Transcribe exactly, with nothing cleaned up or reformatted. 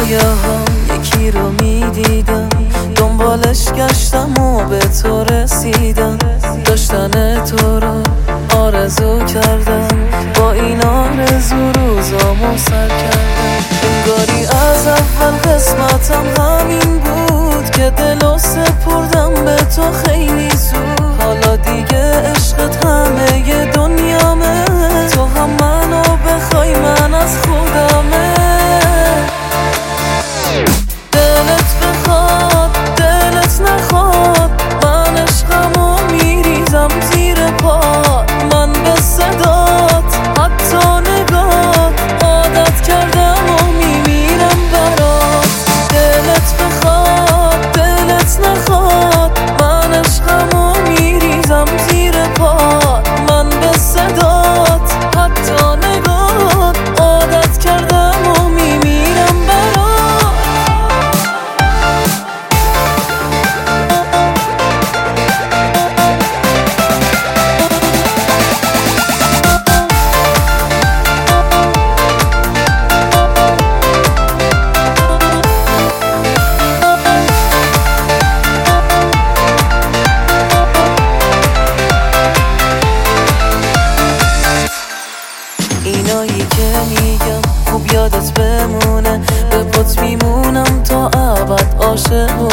رویاه ها یکی رو میدیدم، دنبالش گشتم و به تو رسیدم. داشتن تو رو آرزو کردم، با این آرزو روزامو سر کردم. انگاری از اول قسمتم همین بود که دلو سپردم به تو خیلی زود. حالا دیگه عشقت همه دنیامه، تو هم منو بخوای من از خودمه. دلت بخواد دلت نخواد، من عشقمو میریزم زیر پات. من به صدات حتی نگات عادت کردم و میمیرم برات. دلت بخواد دلت نخواد، من عشقمو میریزم زیر پات. من به صدات حتی نگات عادت کردم و میمیرم برات. اینایی که میگم خوب یادت بمونه، به پات میمونم تا ابد عاشق